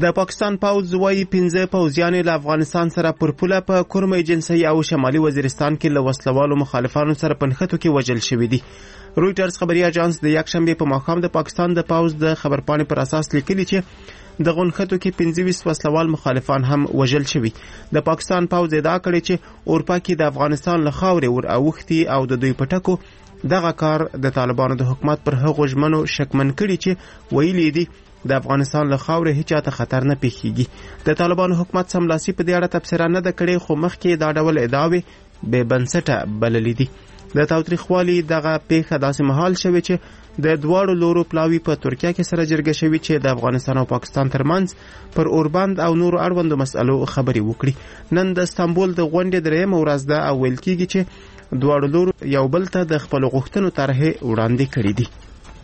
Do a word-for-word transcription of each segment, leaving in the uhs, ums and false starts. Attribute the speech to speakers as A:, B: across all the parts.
A: د پاکستان پوځ وایي پنځه پوځیان له افغانستان سره پر پوله په کورم ایجنسۍ او شمالي وزیرستان کې له وسلوالو مخالفانو سره په نښتو کې وژل شوي دي. رویټرز خبري اژانس د یکشنبې په ماښام د پاکستان د پوځ د خبرپاڼې پر اساس لیکلي چې د غونښتو کې پنځه ویشت وسلوال مخالفان هم وژل شوي. د پاکستان پوځ ادعا کړې چې اروپا کې د افغانستان له خاورې ور اوښتي او د دوی په ټکو دغه کار د طالبانو د حکومت پر هغو ژمنو شکمن کړي چې ویلي دي د افغانستان له خاورې هیچا ته خطر نه پیښیږي. د طالبانو حکومت سملاسي په دې اړه تبصره نه ده کړې، خو مخکې دا ډول ادعاوې بې بنسټه بللې دي. د تاوتریخوالي دغه پیښه داسې مهال شوې چې د دواړو لورو پلاوي په ترکیه کې سره جرګه شوي چې د افغانستان او پاکستان ترمنځ پر اوربند او نورو اړوندو مسئلو خبرې وکړي. نن د استانبول د غونډې درېیمه ورځ ده او ویل کېږي چې دواړو لورو یو بل ته د خپلو غوښتنو طرحې وړاندې کړي دي.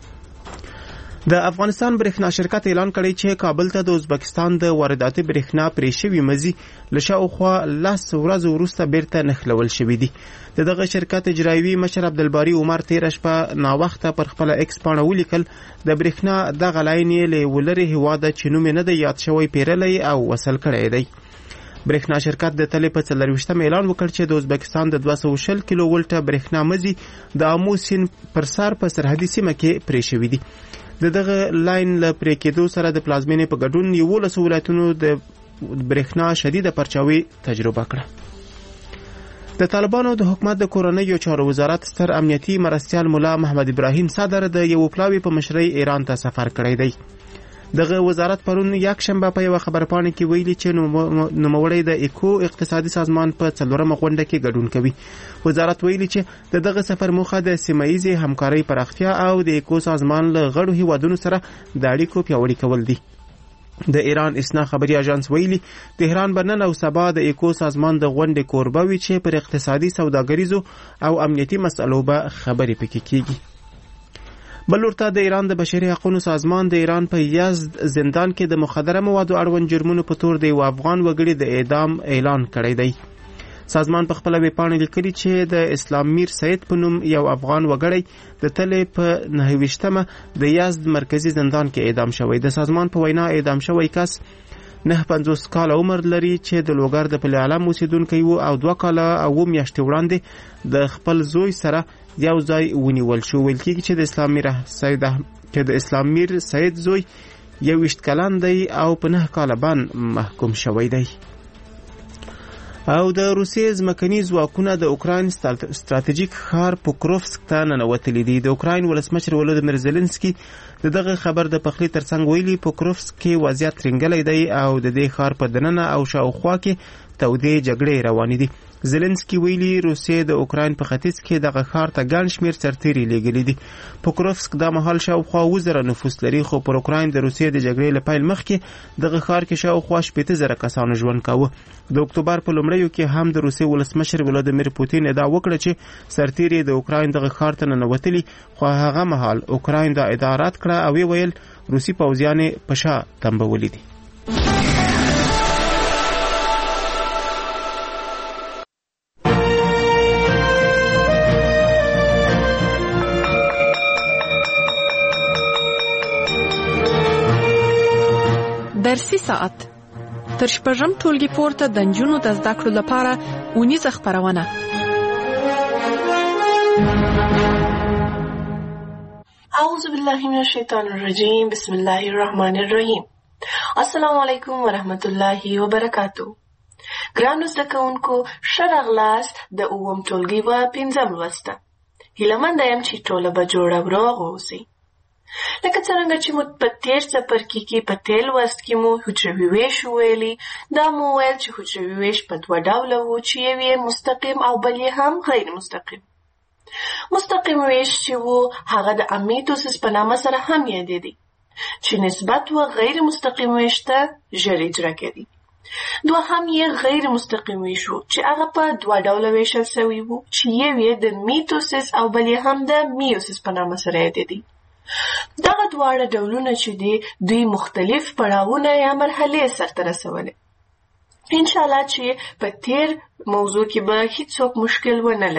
A: د افغانستان برېښنا شرکت اعلان کړی چې کابل ته د ازبکستان د وارداتي برېښنا پرې شوي مزي له شاوخوا لس ورځو وروسته بیرته نښلول شوي دي. د دغه شرکت اجرایوي مشر عبدالباري عمر تېره شپه ناوخته پر خپله ایکس پاڼه ولیکل د برېښنا دغه لاین یې له یوه لرې هېواده چې نوم یې نه دی یاد شوی پیرلی او وصل کړی دی. برېښنا شرکت د تلې په څلرویشتم اعلان وکړ چې د ازبکستان د دوه سوه شل کیلو ولټه برېښنا مزي د آمو سیند پر سر په سرحدي سیمه کې پرې شوي دي. د دغه لاین له پرې کېدو سره د پلازمینې په ګډون یولسو ولایتونو د برېښنا شدیده پرچاوي تجربه کړه. د طالبانو د حکومت د کورنیو چارو وزارت ستر امنیتي مرستیال ملا محمد ابراهیم صدر د یو پلاوي په مشرۍ ایران ته سفر کړی دی. دغه وزارت پرون یکشنبه په یوه خبرپاڼه کې ویلي چې نوموړی د ایکو اقتصادي سازمان په څلورمه غونډه کې ګډون کوي. وزارت ویلي چې د دغه سفر موخه د سیمه ییزې همکارۍ پراختیا او د ایکو سازمان له غړو هیوادونو سره د اړیکو پیاوړي کول دي. د ایران اسنا خبري اژانس ویلي تهران به نن او سبا د ایکو سازمان د غونډې کوربه وي چې پر اقتصادي سوداګریزو او امنیتي مسئلو به خبرې پکې کیږي. بل ورته د ایران د بشري حقوقو سازمان د ایران په یزد زندان کې د مخدره موادو اړوند جرمونو په تور د یو افغان وګړي د اعدام اعلان کړی دی. سازمان په خپله ویبپاڼه لیکلي چې د اسلام میر سید په نوم یو افغان وګړی د تلې په نهه ویشتمه د یزد مرکزي زندان کې اعدام شوی. د سازمان په وینا اعدام شوی کس نه پنځوس کاله عمر لري چې د لوګر د پل علم اوسیدونکی و او دوه کاله او میاشتې وړاندې د خپل زوی سره یو ځای ونیول شو. ویل کېږي چې د اسلام میر سید چې د اسلام میر سید زوی یو ویشت کلن دی او په نه کاله باندې محکوم شوی دی. او د روسیې ځمکني ځواکونه د اوکراین ستراتیژیک ښار پوکروفسک ته ننوتلي دي. د اوکراین ولسمشر ولودیمیر زیلنسکي د دغه خبر د پخلي ترڅنګ ویلي پوکروفسک کې وضعیت ترنګلی دی او د دې ښار په دننه او شاوخوا کې تودې جګړې روانې دي. زیلنسکي ویلي روسیې د اوکراین په ختیځ کې دغه ښار ته ګڼ شمېر سرتیري لیږلي دي. پوکروفسک دا مهال شاوخوا اووه زره نفوس لري، خو پر اوکراین د روسیې د جګړې له پیل مخکې دغه ښار کې شاوخوا شپېته زره کسانو ژوند کاوه. د اکتوبر په لومړیو کې هم د روسیې ولسمشر ولودیمیر پوتین ادعا وکړه چې سرتیري د اوکراین دغه ښار ته ننوتلي، خو هغه مهال اوکراین دا ادعا رد کړه او ویې ویل روسي پوځیان یې په شا تمبولي دي.
B: درسي ساعت تر شپږم ټولګي پورته د نجونو د زده کړو لپاره اونیزه خپرونه.
C: اعوذ بالله من الشیطان الرجیم، بسم الله الرحمن الرحیم. السلام علیکم ورحمت الله وبرکاتو. ګرانو زده کوونکو، ښه راغلاست د اووم ټولګي په پنځم لوست ته. هیله یم چې ټوله به جوړ او روغ اوسئ. لکه څرنګه چې مو په تېر څپرکي کې په تېر لوست کې مو حجروي ویش وویلي، دا مو ویل چې حجروي ویش په دوه ډوله و چې یو یې مستقیم او بل یې هم غیر مستقیم. مستقیم ویش چې و هغه د امیتوسیس په نامه سره هم یادېدی چې نسبت و غیر مستقیم ویش ته ژر اجرا کېدی. دوهم یې غیر مستقیم ویش و چې هغه په دوه ډوله ویشل سوی و چې یو یې د میتوسیس او بل یې هم د میوسیس په نامه سره یادېدی. دغه دواړه ډولونه چې دي دوی مختلف پړاوونه یا مرحلې سرته رسولې. انشاءالله چې په تیر موضوع کې به هیڅوک مشکل ونه لري.